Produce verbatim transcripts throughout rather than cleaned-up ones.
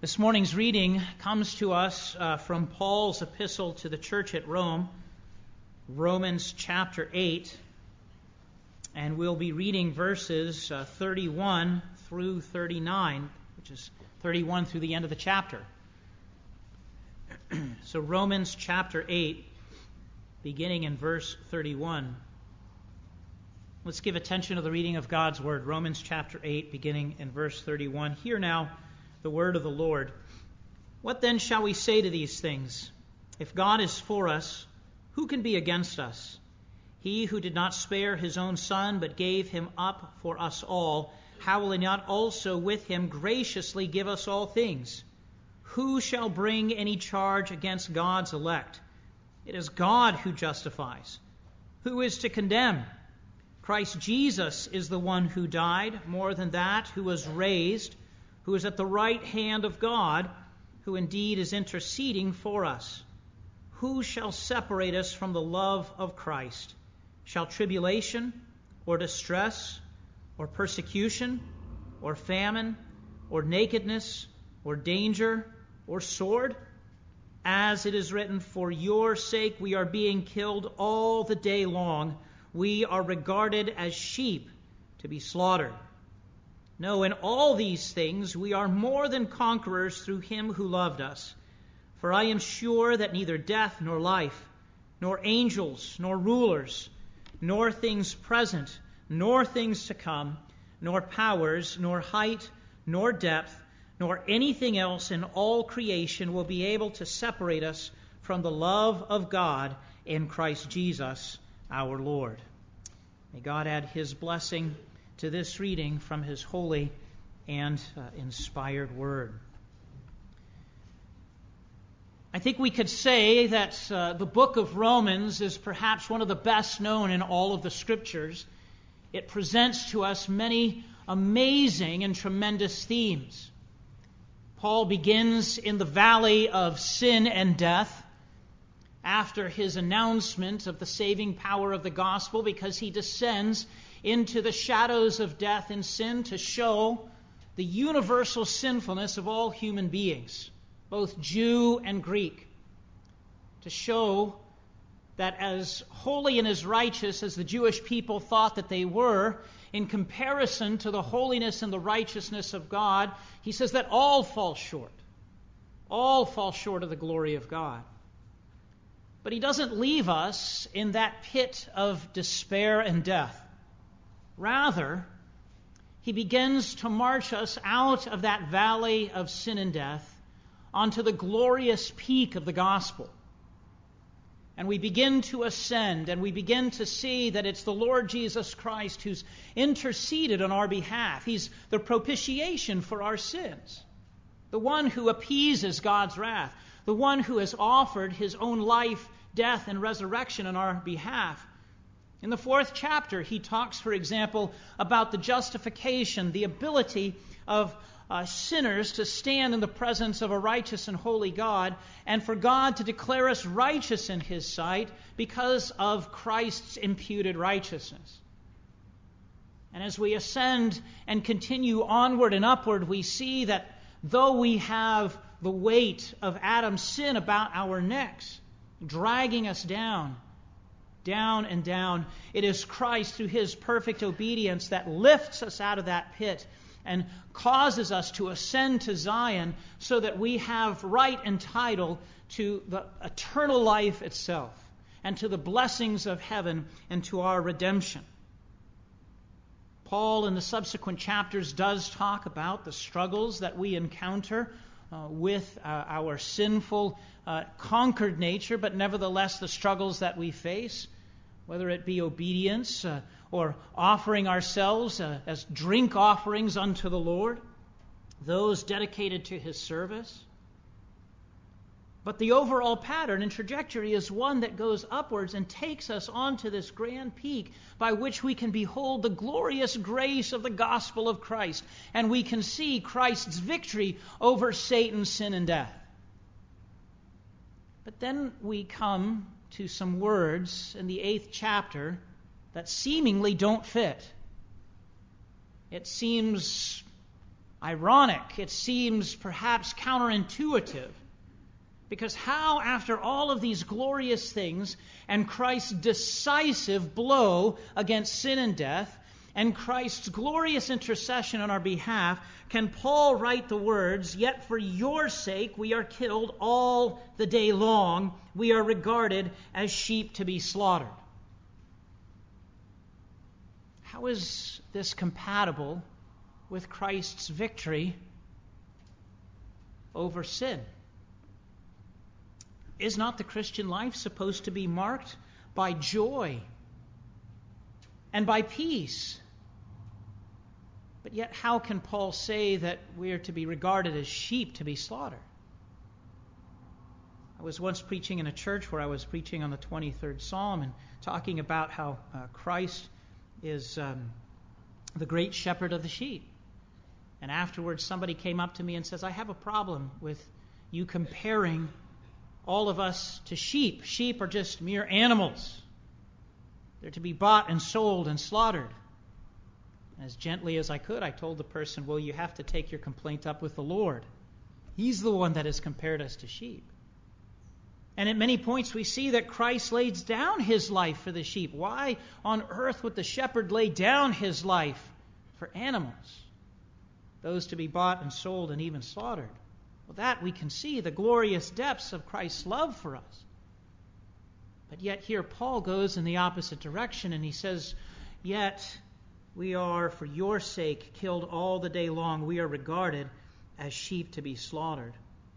This morning's reading comes to us uh, from Paul's epistle to the church at Rome, Romans chapter eight, and we'll be reading verses uh, thirty-one through thirty-nine, which is thirty-one through the end of the chapter. So Romans chapter eight, beginning in verse thirty-one. Let's give attention to the reading of God's Word. Romans chapter eight, beginning in verse thirty-one. Hear now the word of the Lord. What then shall we say to these things? If God is for us, who can be against us? He who did not spare his own Son, but gave him up for us all, how will he not also with him graciously give us all things? Who shall bring any charge against God's elect? It is God who justifies. Who is to condemn? Christ Jesus is the one who died, more than that, who was raised, who is at the right hand of God, who indeed is interceding for us. Who shall separate us from the love of Christ? Shall tribulation, or distress, or persecution, or famine, or nakedness, or danger, or sword? As it is written, for your sake we are being killed all the day long. We are regarded as sheep to be slaughtered. No, in all these things we are more than conquerors through him who loved us. For I am sure that neither death nor life, nor angels, nor rulers, nor things present, nor things to come, nor powers, nor height, nor depth, nor anything else in all creation will be able to separate us from the love of God in Christ Jesus our Lord. May God add his blessing to this reading from his holy and uh, inspired word. I think we could say that uh, the book of Romans is perhaps one of the best known in all of the scriptures. It presents to us many amazing and tremendous themes. Paul begins in the valley of sin and death after his announcement of the saving power of the gospel, because he descends into the shadows of death and sin to show the universal sinfulness of all human beings, both Jew and Greek, to show that as holy and as righteous as the Jewish people thought that they were, in comparison to the holiness and the righteousness of God, he says that all fall short. All fall short of the glory of God. But he doesn't leave us in that pit of despair and death. Rather, he begins to march us out of that valley of sin and death onto the glorious peak of the gospel. And we begin to ascend, and we begin to see that it's the Lord Jesus Christ who's interceded on our behalf. He's the propitiation for our sins, the one who appeases God's wrath, the one who has offered his own life, death, and resurrection on our behalf. In the fourth chapter, he talks, for example, about the justification, the ability of uh, sinners to stand in the presence of a righteous and holy God, and for God to declare us righteous in his sight because of Christ's imputed righteousness. And as we ascend and continue onward and upward, we see that though we have the weight of Adam's sin about our necks, dragging us down, down and down, it is Christ through his perfect obedience that lifts us out of that pit and causes us to ascend to Zion so that we have right and title to the eternal life itself and to the blessings of heaven and to our redemption. Paul in the subsequent chapters does talk about the struggles that we encounter uh, with uh, our sinful, uh, conquered nature, but nevertheless the struggles that we face, whether it be obedience uh, or offering ourselves uh, as drink offerings unto the Lord, those dedicated to his service. But the overall pattern and trajectory is one that goes upwards and takes us onto this grand peak by which we can behold the glorious grace of the gospel of Christ, and we can see Christ's victory over Satan, sin, and death. But then we come to some words in the eighth chapter that seemingly don't fit. It seems ironic. It seems perhaps counterintuitive. Because how, after all of these glorious things and Christ's decisive blow against sin and death and Christ's glorious intercession on our behalf, can Paul write the words, "Yet for your sake we are killed all the day long. We are regarded as sheep to be slaughtered"? How is this compatible with Christ's victory over sin? Is not the Christian life supposed to be marked by joy and by peace? But yet how can Paul say that we are to be regarded as sheep to be slaughtered? I was once preaching in a church where I was preaching on the twenty-third Psalm and talking about how uh, Christ is um, the great shepherd of the sheep. And afterwards somebody came up to me and says, "I have a problem with you comparing all of us to sheep. Sheep are just mere animals. They're to be bought and sold and slaughtered." As gently as I could, I told the person, "Well, you have to take your complaint up with the Lord. He's the one that has compared us to sheep." And at many points we see that Christ lays down his life for the sheep. Why on earth would the shepherd lay down his life for animals, those to be bought and sold and even slaughtered? Well, that we can see, the glorious depths of Christ's love for us. But yet here Paul goes in the opposite direction and he says, "Yet we are, for your sake, killed all the day long. We are regarded as sheep to be slaughtered."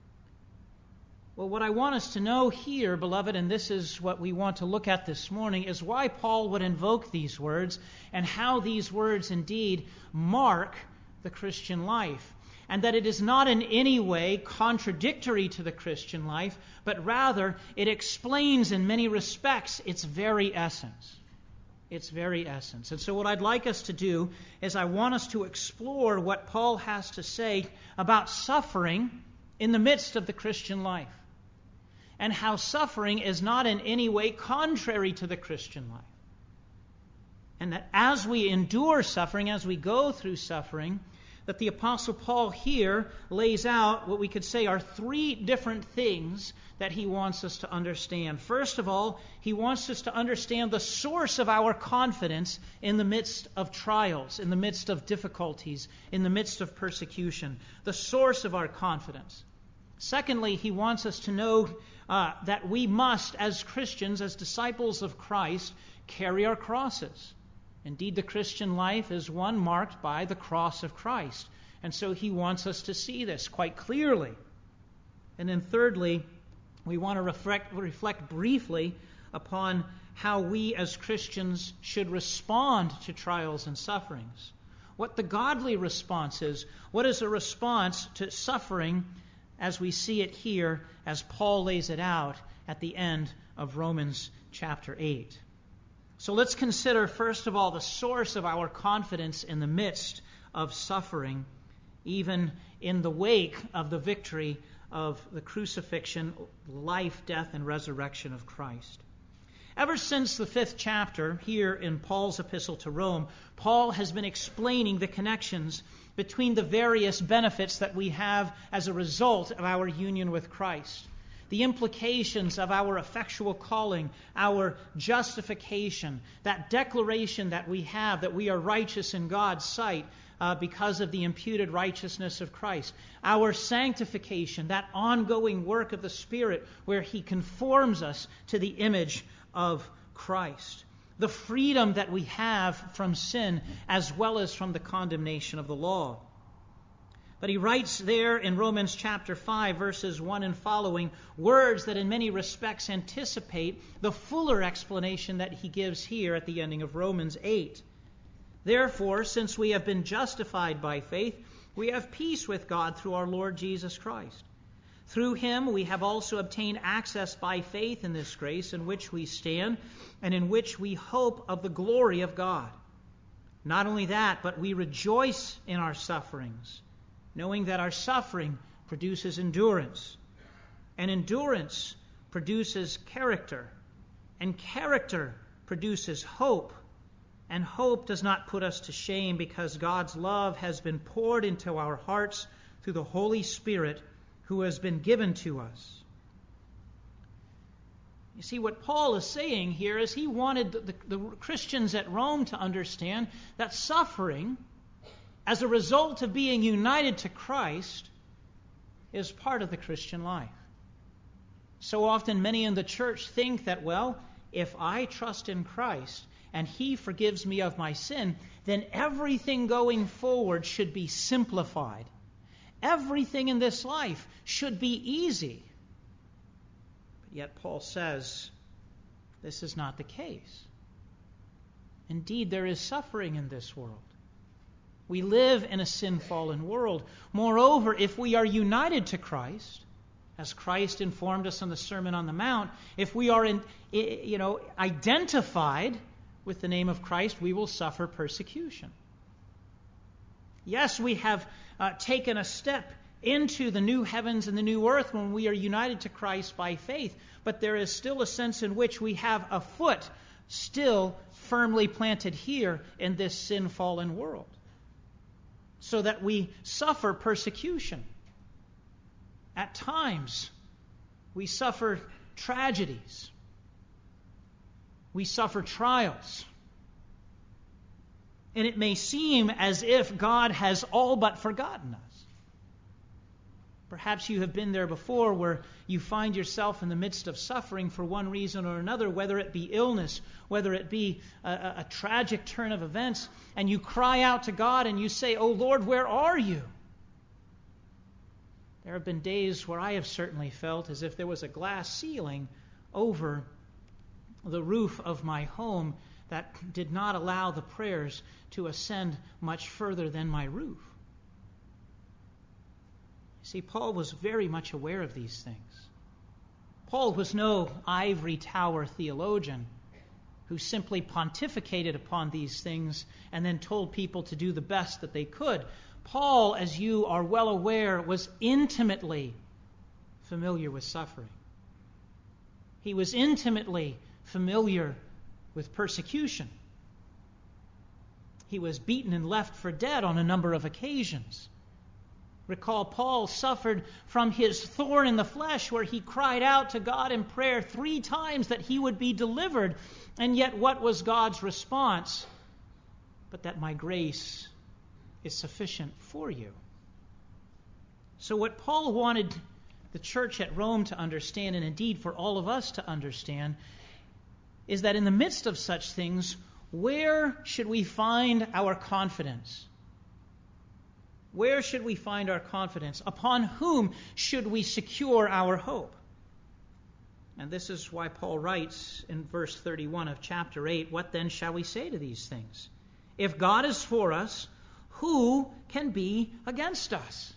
Well, what I want us to know here, beloved, and this is what we want to look at this morning, is why Paul would invoke these words and how these words indeed mark the Christian life. And that it is not in any way contradictory to the Christian life, but rather it explains in many respects its very essence. Its very essence. And so what I'd like us to do is I want us to explore what Paul has to say about suffering in the midst of the Christian life. And how suffering is not in any way contrary to the Christian life. And that as we endure suffering, as we go through suffering, that the Apostle Paul here lays out what we could say are three different things that he wants us to understand. First of all, he wants us to understand the source of our confidence in the midst of trials, in the midst of difficulties, in the midst of persecution. The source of our confidence. Secondly, he wants us to know uh, that we must, as Christians, as disciples of Christ, carry our crosses. Indeed, the Christian life is one marked by the cross of Christ. And so he wants us to see this quite clearly. And then thirdly, we want to reflect, reflect briefly upon how we as Christians should respond to trials and sufferings. What the godly response is. What is a response to suffering as we see it here, as Paul lays it out at the end of Romans chapter eight. So let's consider, first of all, the source of our confidence in the midst of suffering, even in the wake of the victory of the crucifixion, life, death, and resurrection of Christ. Ever since the fifth chapter here in Paul's epistle to Rome, Paul has been explaining the connections between the various benefits that we have as a result of our union with Christ. The implications of our effectual calling, our justification, that declaration that we have that we are righteous in God's sight uh, because of the imputed righteousness of Christ. Our sanctification, that ongoing work of the Spirit where He conforms us to the image of Christ. The freedom that we have from sin as well as from the condemnation of the law. But he writes there in Romans chapter five, verses one and following, words that in many respects anticipate the fuller explanation that he gives here at the ending of Romans eight. Therefore, since we have been justified by faith, we have peace with God through our Lord Jesus Christ. Through him we have also obtained access by faith in this grace in which we stand and in which we hope of the glory of God. Not only that, but we rejoice in our sufferings, knowing that our suffering produces endurance, and endurance produces character, and character produces hope, And hope does not put us to shame, because God's love has been poured into our hearts through the Holy Spirit who has been given to us. You see, what Paul is saying here is he wanted the, the, the Christians at Rome to understand that suffering, as a result of being united to Christ, is part of the Christian life. So often many in the church think that, well, if I trust in Christ and He forgives me of my sin, then everything going forward should be simplified. Everything in this life should be easy. But yet Paul says this is not the case. Indeed, there is suffering in this world. We live in a sin-fallen world. Moreover, if we are united to Christ, as Christ informed us in the Sermon on the Mount, if we are in, you know, identified with the name of Christ, we will suffer persecution. Yes, we have uh, taken a step into the new heavens and the new earth when we are united to Christ by faith, but there is still a sense in which we have a foot still firmly planted here in this sin-fallen world, so that we suffer persecution. At times, we suffer tragedies. We suffer trials. And it may seem as if God has all but forgotten us. Perhaps you have been there before, where you find yourself in the midst of suffering for one reason or another, whether it be illness, whether it be a, a, a tragic turn of events, and you cry out to God and you say, "Oh Lord, where are you?" There have been days where I have certainly felt as if there was a glass ceiling over the roof of my home that did not allow the prayers to ascend much further than my roof. See, Paul was very much aware of these things. Paul was no ivory tower theologian who simply pontificated upon these things and then told people to do the best that they could. Paul, as you are well aware, was intimately familiar with suffering. He was intimately familiar with persecution. He was beaten and left for dead on a number of occasions. Recall, Paul suffered from his thorn in the flesh, where he cried out to God in prayer three times that he would be delivered. And yet what was God's response? But that my grace is sufficient for you. So what Paul wanted the church at Rome to understand, and indeed for all of us to understand, is that in the midst of such things, where should we find our confidence? Where should we find our confidence? Upon whom should we secure our hope? And this is why Paul writes in verse thirty-one of chapter eight, "What then shall we say to these things? If God is for us, who can be against us?"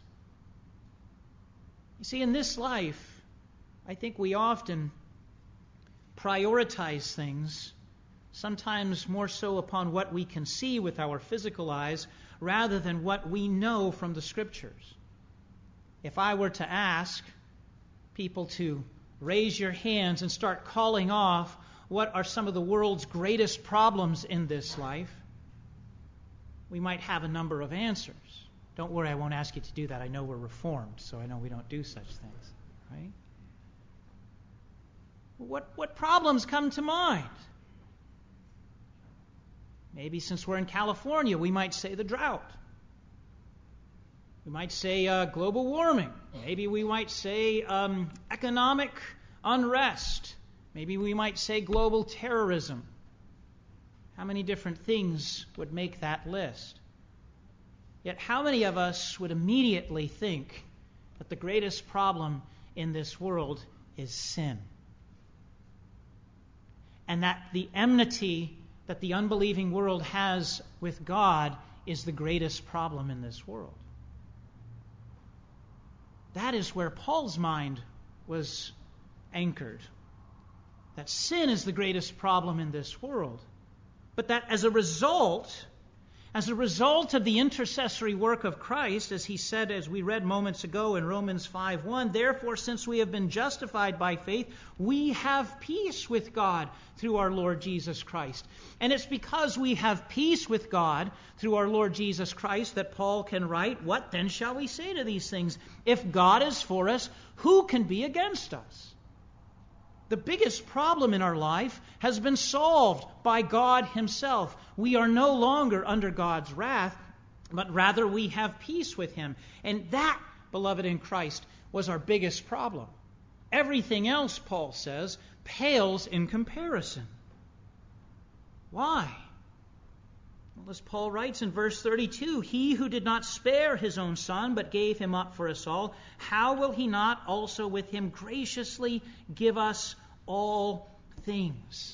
You see, in this life, I think we often prioritize things, sometimes more so upon what we can see with our physical eyes, rather than what we know from the Scriptures. If I were to ask people to raise your hands and start calling off what are some of the world's greatest problems in this life, we might have a number of answers. Don't worry, I won't ask you to do that. I know we're Reformed, so I know we don't do such things, right? What, what problems come to mind? Maybe since we're in California, we might say the drought. We might say uh, global warming. Maybe we might say um, economic unrest. Maybe we might say global terrorism. How many different things would make that list? Yet how many of us would immediately think that the greatest problem in this world is sin? And that the enmity that the unbelieving world has with God is the greatest problem in this world. That is where Paul's mind was anchored. That sin is the greatest problem in this world. But that as a result, As a result of the intercessory work of Christ, as he said, as we read moments ago in Romans five one, therefore, since we have been justified by faith, we have peace with God through our Lord Jesus Christ. And it's because we have peace with God through our Lord Jesus Christ that Paul can write, what then shall we say to these things? If God is for us, who can be against us? The biggest problem in our life has been solved by God himself. We are no longer under God's wrath, but rather we have peace with him. And that, beloved in Christ, was our biggest problem. Everything else, Paul says, pales in comparison. Why? Well, as Paul writes in verse thirty-two, he who did not spare his own son, but gave him up for us all, how will he not also with him graciously give us all things?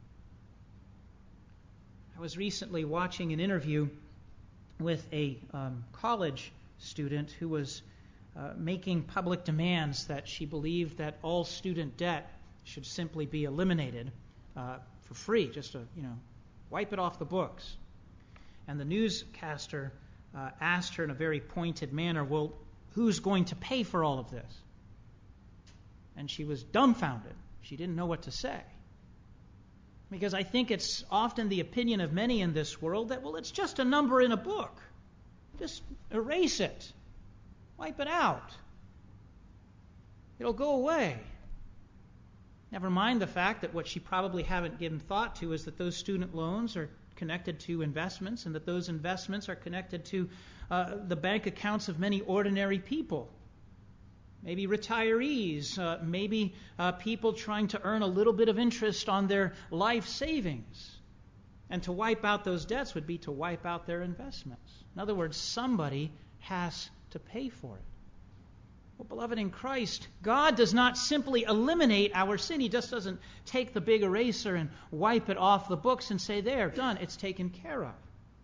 I was recently watching an interview with a um, college student who was uh, making public demands that she believed that all student debt should simply be eliminated uh, for free, just to, you know, wipe it off the books. And the newscaster uh, asked her in a very pointed manner, well, who's going to pay for all of this? And she was dumbfounded. She didn't know what to say. Because I think it's often the opinion of many in this world that, well, it's just a number in a book. Just erase it. Wipe it out. It'll go away. Never mind the fact that what she probably haven't given thought to is that those student loans are connected to investments, and that those investments are connected to uh, the bank accounts of many ordinary people. Maybe retirees, uh, maybe uh, people trying to earn a little bit of interest on their life savings. And to wipe out those debts would be to wipe out their investments. In other words, somebody has to pay for it. Well, beloved in Christ, God does not simply eliminate our sin. He just doesn't take the big eraser and wipe it off the books and say, there, done, it's taken care of.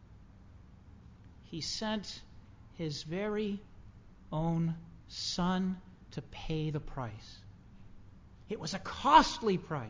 He sent his very own Son to pay the price. It was a costly price.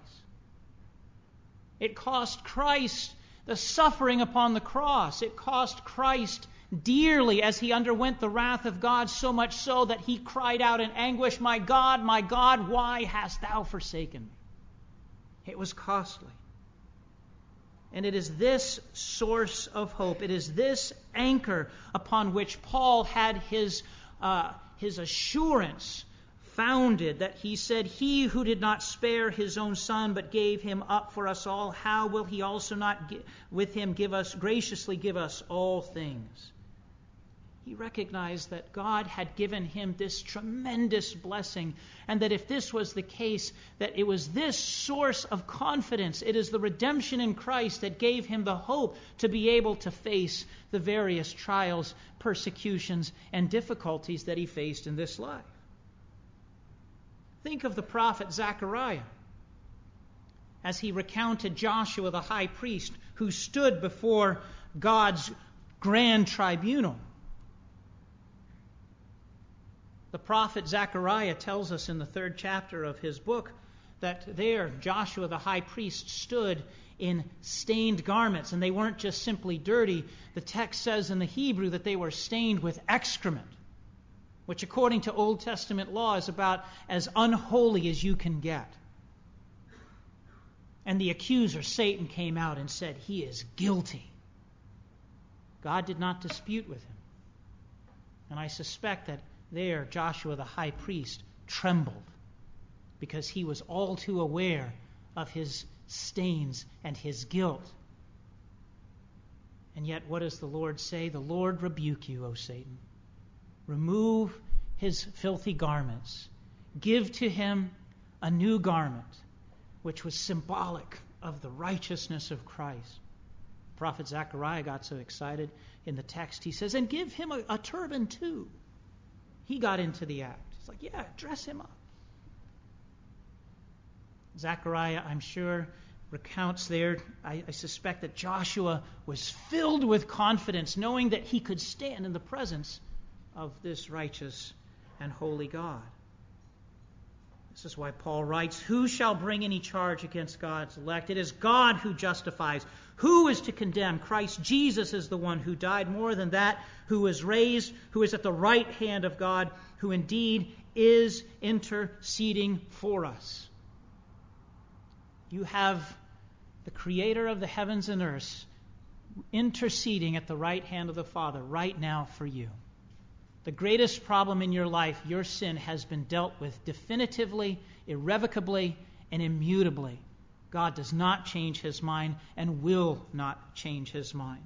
It cost Christ the suffering upon the cross. It cost Christ dearly as he underwent the wrath of God, so much so that he cried out in anguish, my God, my God, why hast thou forsaken me? It was costly. And it is this source of hope, it is this anchor upon which Paul had his, uh, his assurance founded, that he said, he who did not spare his own son but gave him up for us all, how will he also not gi- with him give us, graciously give us all things? He recognized that God had given him this tremendous blessing, and that if this was the case, that it was this source of confidence, it is the redemption in Christ that gave him the hope to be able to face the various trials, persecutions, and difficulties that he faced in this life. Think of the prophet Zechariah as he recounted Joshua the high priest who stood before God's grand tribunal. The prophet Zechariah tells us in the third chapter of his book that there Joshua the high priest stood in stained garments, and they weren't just simply dirty. The text says in the Hebrew that they were stained with excrement, which according to Old Testament law is about as unholy as you can get. And the accuser, Satan, came out and said, he is guilty. God did not dispute with him. And I suspect that there Joshua the high priest trembled because he was all too aware of his stains and his guilt. And yet what does the Lord say? The Lord rebuke you, O Satan. Remove his filthy garments. Give to him a new garment, which was symbolic of the righteousness of Christ. Prophet Zechariah got so excited in the text. He says, and give him a, a turban too. He got into the act. He's like, yeah, dress him up. Zechariah, I'm sure, recounts there, I, I suspect that Joshua was filled with confidence, knowing that he could stand in the presence of this righteous and holy God. This is why Paul writes, "Who shall bring any charge against God's elect? It is God who justifies. Who is to condemn? Christ Jesus is the one who died, more than that, who was raised, who is at the right hand of God, who indeed is interceding for us." You have the Creator of the heavens and earth interceding at the right hand of the Father right now for you. The greatest problem in your life, your sin, has been dealt with definitively, irrevocably, and immutably. God does not change his mind and will not change his mind.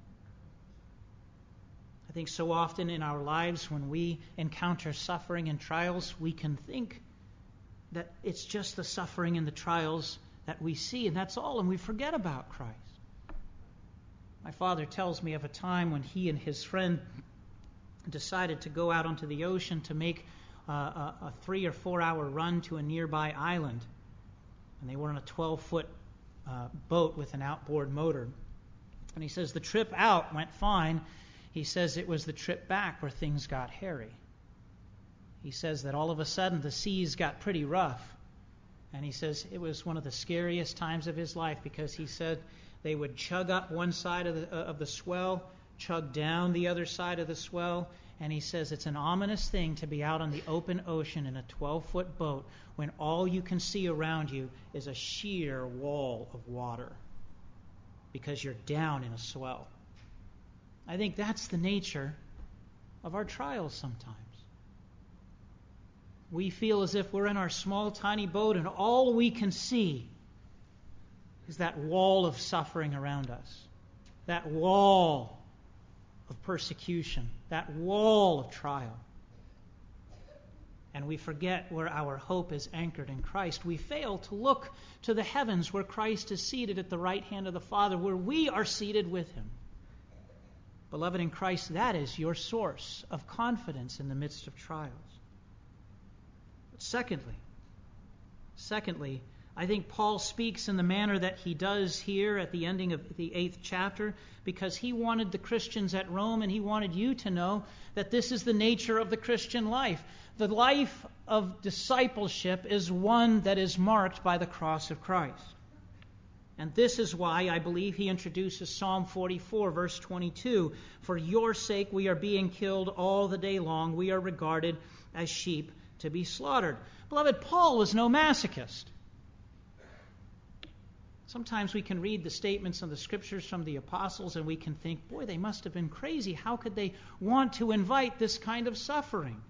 I think so often in our lives when we encounter suffering and trials, we can think that it's just the suffering and the trials that we see, and that's all, and we forget about Christ. My father tells me of a time when he and his friend decided to go out onto the ocean to make uh, a, a three or four hour run to a nearby island. And they were on a twelve-foot uh, boat with an outboard motor. And he says the trip out went fine. He says it was the trip back where things got hairy. He says that all of a sudden the seas got pretty rough. And he says it was one of the scariest times of his life, because he said they would chug up one side of the, uh, of the swell, chug down the other side of the swell, and he says it's an ominous thing to be out on the open ocean in a twelve-foot boat when all you can see around you is a sheer wall of water because you're down in a swell. I think that's the nature of our trials sometimes. We feel as if we're in our small, tiny boat and all we can see is that wall of suffering around us, that wall of persecution, that wall of trial. And we forget where our hope is anchored in Christ. We fail to look to the heavens where Christ is seated at the right hand of the Father, where we are seated with him. Beloved in Christ, that is your source of confidence in the midst of trials. But secondly, secondly, I think Paul speaks in the manner that he does here at the ending of the eighth chapter because he wanted the Christians at Rome, and he wanted you to know that this is the nature of the Christian life. The life of discipleship is one that is marked by the cross of Christ. And this is why I believe he introduces Psalm forty-four, verse twenty-two. For your sake we are being killed all the day long. We are regarded as sheep to be slaughtered. Beloved, Paul was no masochist. Sometimes we can read the statements in the Scriptures from the apostles and we can think, boy, they must have been crazy. How could they want to invite this kind of suffering?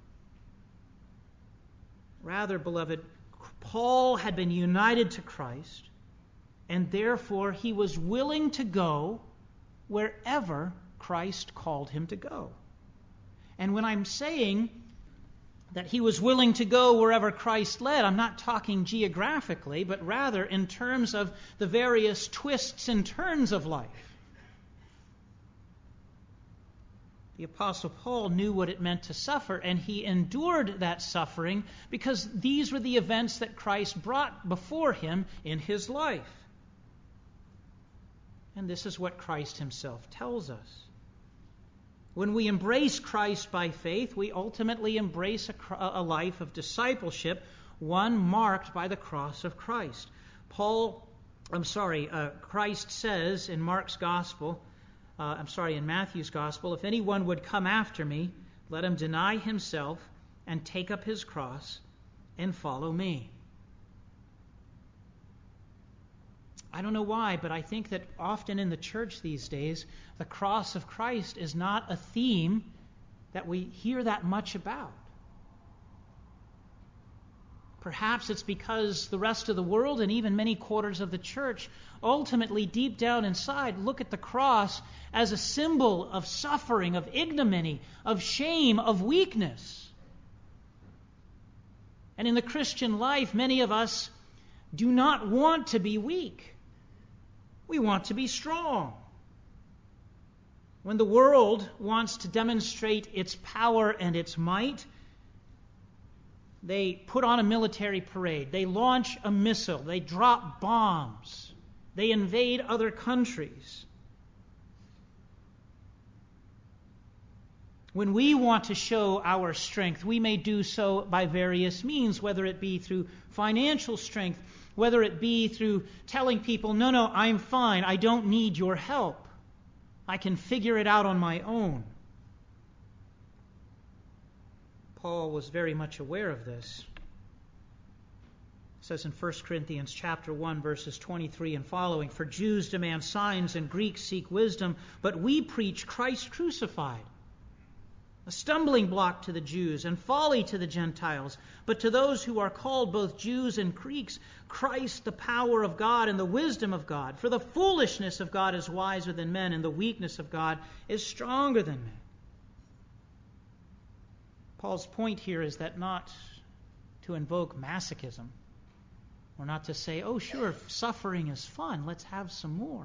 Rather, beloved, Paul had been united to Christ, and therefore he was willing to go wherever Christ called him to go. And when I'm saying that he was willing to go wherever Christ led, I'm not talking geographically, but rather in terms of the various twists and turns of life. The Apostle Paul knew what it meant to suffer, and he endured that suffering because these were the events that Christ brought before him in his life. And this is what Christ himself tells us. When we embrace Christ by faith, we ultimately embrace a, a life of discipleship, one marked by the cross of Christ. Paul, I'm sorry, uh, Christ says in Mark's Gospel, uh, I'm sorry, in Matthew's Gospel, if anyone would come after me, let him deny himself and take up his cross and follow me. I don't know why, but I think that often in the church these days, the cross of Christ is not a theme that we hear that much about. Perhaps it's because the rest of the world and even many quarters of the church ultimately deep down inside look at the cross as a symbol of suffering, of ignominy, of shame, of weakness. And in the Christian life, many of us do not want to be weak. We want to be strong. When the world wants to demonstrate its power and its might, they put on a military parade. They launch a missile. They drop bombs. They invade other countries. When we want to show our strength, we may do so by various means, whether it be through financial strength, whether it be through telling people, no, no, I'm fine, I don't need your help. I can figure it out on my own. Paul was very much aware of this. It says in First Corinthians chapter one, verses twenty-three and following, "For Jews demand signs and Greeks seek wisdom, but we preach Christ crucified, a stumbling block to the Jews and folly to the Gentiles. But to those who are called, both Jews and Greeks, Christ the power of God and the wisdom of God. For the foolishness of God is wiser than men, and the weakness of God is stronger than men." Paul's point here is that not to invoke masochism, or not to say, oh sure, suffering is fun, let's have some more.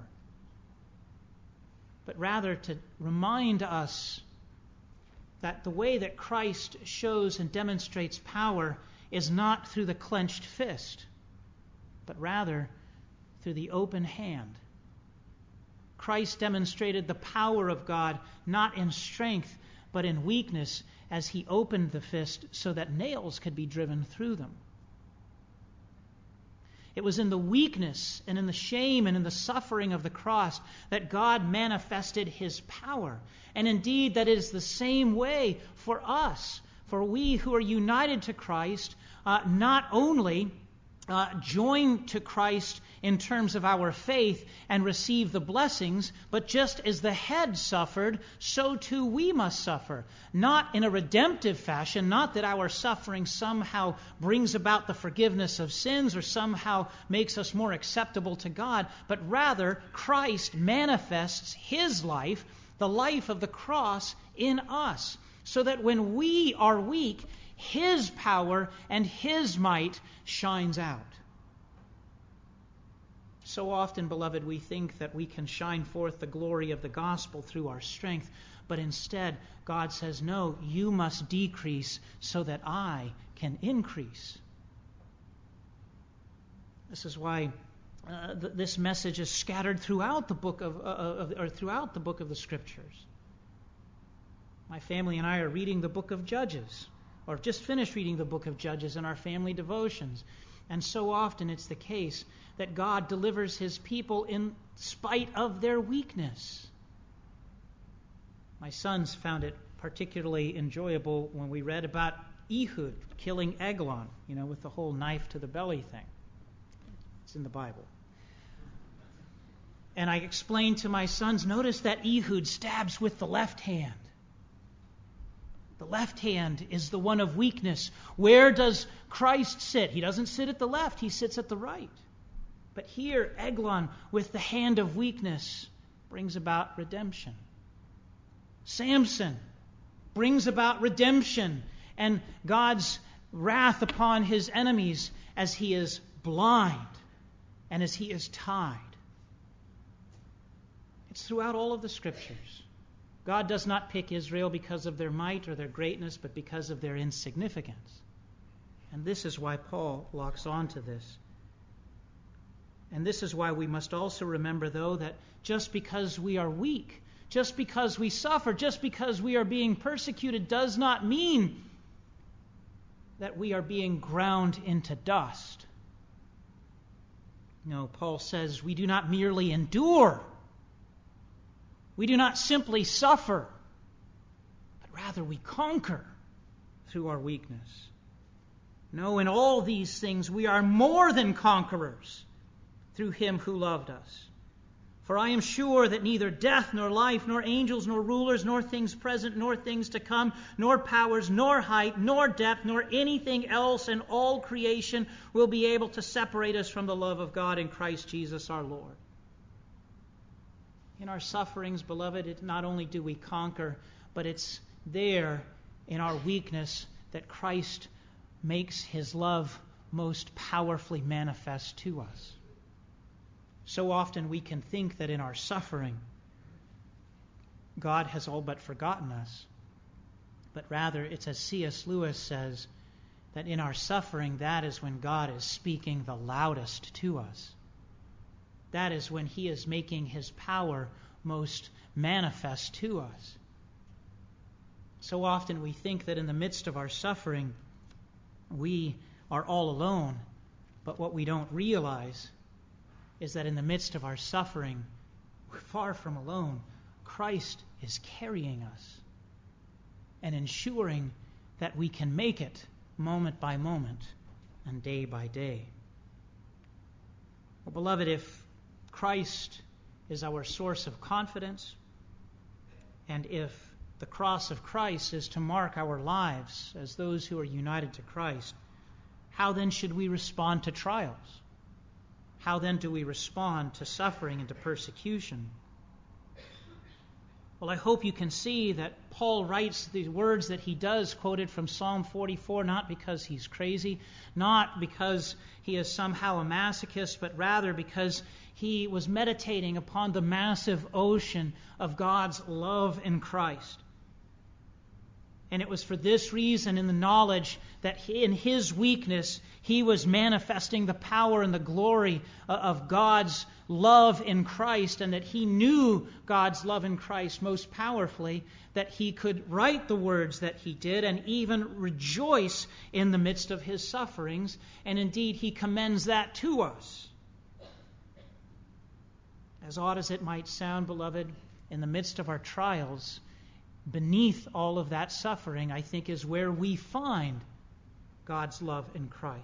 But rather to remind us that the way that Christ shows and demonstrates power is not through the clenched fist, but rather through the open hand. Christ demonstrated the power of God not in strength, but in weakness, as he opened the fist so that nails could be driven through them. It was in the weakness and in the shame and in the suffering of the cross that God manifested his power. And indeed, that is the same way for us. For we who are united to Christ, uh, not only uh, join to Christ in terms of our faith and receive the blessings, but just as the head suffered, so too we must suffer. Not in a redemptive fashion, not that our suffering somehow brings about the forgiveness of sins or somehow makes us more acceptable to God, but rather Christ manifests his life, the life of the cross, in us, so that when we are weak, his power and his might shines out. So often, beloved, we think that we can shine forth the glory of the gospel through our strength, but instead, God says, no, you must decrease so that I can increase. This is why uh, th- this message is scattered throughout the book of, uh, of or throughout the book of the Scriptures. My family and I are reading the book of Judges, or have just finished reading the book of Judges in our family devotions. And so often it's the case that God delivers his people in spite of their weakness. My sons found it particularly enjoyable when we read about Ehud killing Eglon, you know, with the whole knife to the belly thing. It's in the Bible. And I explained to my sons, notice that Ehud stabs with the left hand. The left hand is the one of weakness. Where does Christ sit? He doesn't sit at the left, he sits at the right. But here, Eglon, with the hand of weakness, brings about redemption. Samson brings about redemption and God's wrath upon his enemies as he is blind and as he is tied. It's throughout all of the Scriptures. God does not pick Israel because of their might or their greatness, but because of their insignificance. And this is why Paul locks on to this. And this is why we must also remember, though, that just because we are weak, just because we suffer, just because we are being persecuted, does not mean that we are being ground into dust. No, Paul says we do not merely endure. We do not simply suffer, but rather we conquer through our weakness. No, in all these things we are more than conquerors through him who loved us. For I am sure that neither death, nor life, nor angels, nor rulers, nor things present, nor things to come, nor powers, nor height, nor depth, nor anything else in all creation will be able to separate us from the love of God in Christ Jesus our Lord. In our sufferings, beloved, it not only do we conquer, but it's there in our weakness that Christ makes his love most powerfully manifest to us. So often we can think that in our suffering, God has all but forgotten us. But rather, it's as C S Lewis says, that in our suffering, that is when God is speaking the loudest to us. That is when he is making his power most manifest to us. So often we think that in the midst of our suffering, we are all alone. But what we don't realize is that in the midst of our suffering, we're far from alone. Christ is carrying us and ensuring that we can make it moment by moment and day by day. Well, beloved, if Christ is our source of confidence, and if the cross of Christ is to mark our lives as those who are united to Christ, how then should we respond to trials? How then do we respond to suffering and to persecution? Well, I hope you can see that Paul writes the words that he does, quoted from Psalm forty-four, not because he's crazy, not because he is somehow a masochist, but rather because he was meditating upon the massive ocean of God's love in Christ. And it was for this reason, in the knowledge that he, in his weakness, he was manifesting the power and the glory of God's love in Christ, and that he knew God's love in Christ most powerfully, that he could write the words that he did and even rejoice in the midst of his sufferings. And indeed, he commends that to us. As odd as it might sound, beloved, in the midst of our trials, beneath all of that suffering, I think, is where we find God's love in Christ.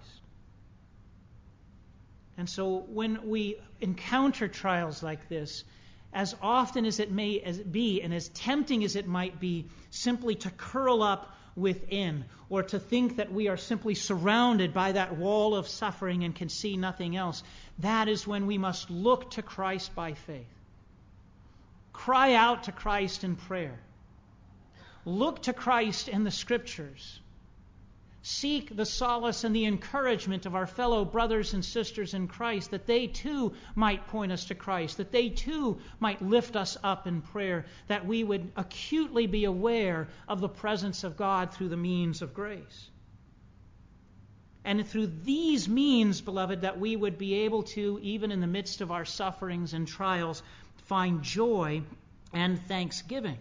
And so when we encounter trials like this, as often as it may as be, and as tempting as it might be, simply to curl up within, or to think that we are simply surrounded by that wall of suffering and can see nothing else, that is when we must look to Christ by faith. Cry out to Christ in prayer. Look to Christ in the Scriptures. Seek the solace and the encouragement of our fellow brothers and sisters in Christ, that they too might point us to Christ, that they too might lift us up in prayer, that we would acutely be aware of the presence of God through the means of grace. And through these means, beloved, that we would be able to, even in the midst of our sufferings and trials, find joy and thanksgiving.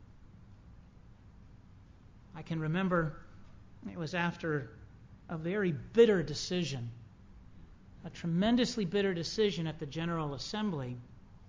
I can remember it was after a very bitter decision, a tremendously bitter decision at the General Assembly,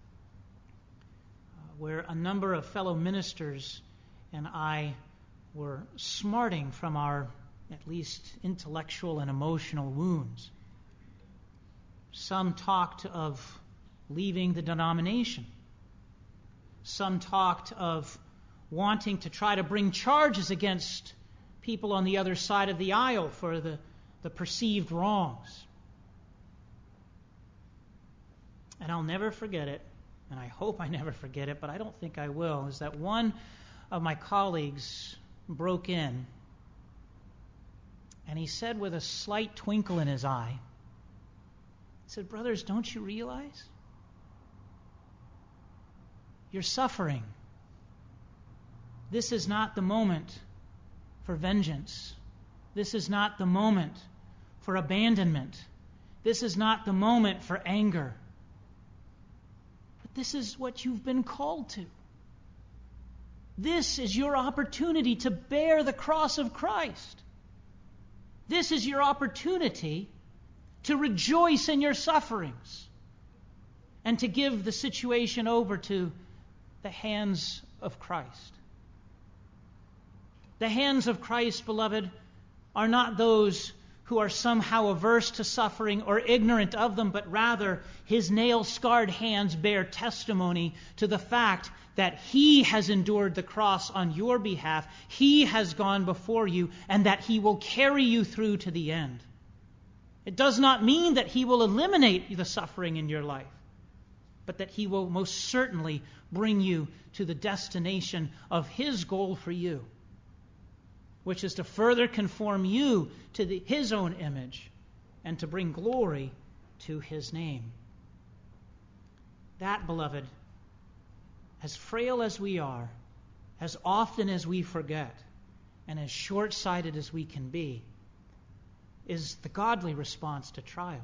uh, where a number of fellow ministers and I were smarting from our, at least, intellectual and emotional wounds. Some talked of leaving the denomination. Some talked of wanting to try to bring charges against people on the other side of the aisle for the, the perceived wrongs. And I'll never forget it, and I hope I never forget it, but I don't think I will, is that one of my colleagues broke in, and he said with a slight twinkle in his eye, he said, "Brothers, don't you realize? You're suffering. This is not the moment for vengeance. This is not the moment for abandonment. This is not the moment for anger. But this is what you've been called to. This is your opportunity to bear the cross of Christ. This is your opportunity to rejoice in your sufferings and to give the situation over to the hands of Christ." The hands of Christ, beloved, are not those who are somehow averse to suffering or ignorant of them, but rather his nail-scarred hands bear testimony to the fact that he has endured the cross on your behalf, he has gone before you, and that he will carry you through to the end. It does not mean that he will eliminate the suffering in your life, but that he will most certainly bring you to the destination of his goal for you, which is to further conform you to the, his own image and to bring glory to his name. That, beloved, as frail as we are, as often as we forget, and as short-sighted as we can be, is the godly response to trials.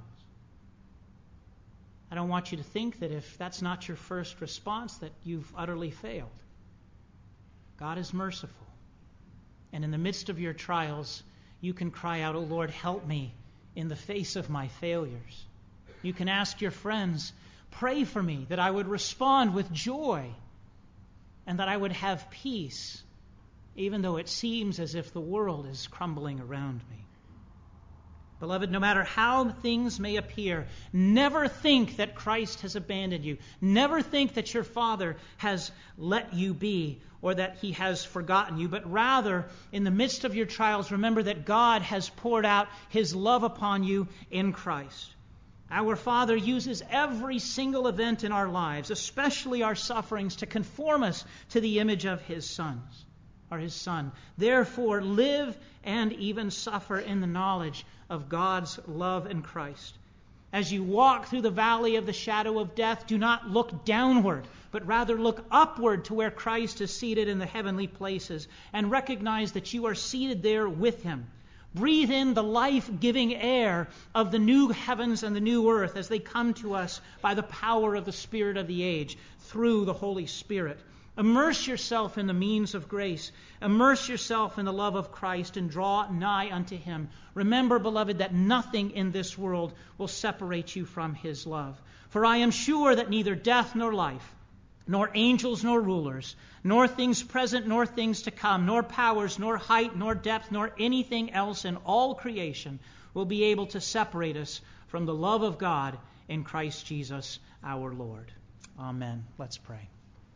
I don't want you to think that if that's not your first response, that you've utterly failed. God is merciful. And in the midst of your trials, you can cry out, "Oh Lord, help me in the face of my failures." You can ask your friends, "Pray for me that I would respond with joy and that I would have peace, even though it seems as if the world is crumbling around me." Beloved, no matter how things may appear, never think that Christ has abandoned you. Never think that your Father has let you be or that He has forgotten you, but rather, in the midst of your trials, remember that God has poured out His love upon you in Christ. Our Father uses every single event in our lives, especially our sufferings, to conform us to the image of His sons, or His Son. Therefore, live and even suffer in the knowledge of God's love in Christ. As you walk through the valley of the shadow of death, do not look downward, but rather look upward to where Christ is seated in the heavenly places, and recognize that you are seated there with Him. Breathe in the life-giving air of the new heavens and the new earth as they come to us by the power of the Spirit of the age through the Holy Spirit. Immerse yourself in the means of grace. Immerse yourself in the love of Christ and draw nigh unto Him. Remember, beloved, that nothing in this world will separate you from His love. For I am sure that neither death nor life, nor angels nor rulers, nor things present nor things to come, nor powers, nor height, nor depth, nor anything else in all creation will be able to separate us from the love of God in Christ Jesus our Lord. Amen. Let's pray.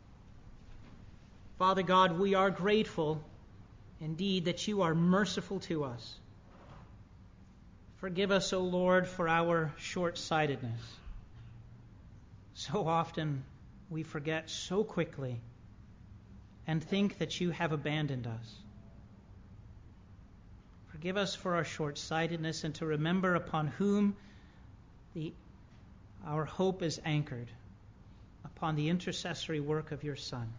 Father God, we are grateful indeed that you are merciful to us. Forgive us, O Lord, for our short-sightedness. So often we forget so quickly and think that you have abandoned us. Forgive us for our short-sightedness, and to remember upon whom the, our hope is anchored, upon the intercessory work of your Son.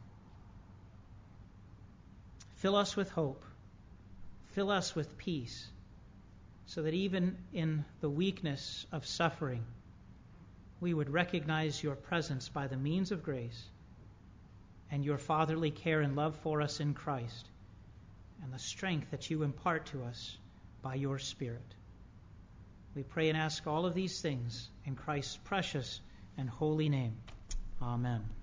Fill us with hope. Fill us with peace, so that even in the weakness of suffering, we would recognize your presence by the means of grace and your fatherly care and love for us in Christ, and the strength that you impart to us by your Spirit. We pray and ask all of these things in Christ's precious and holy name. Amen.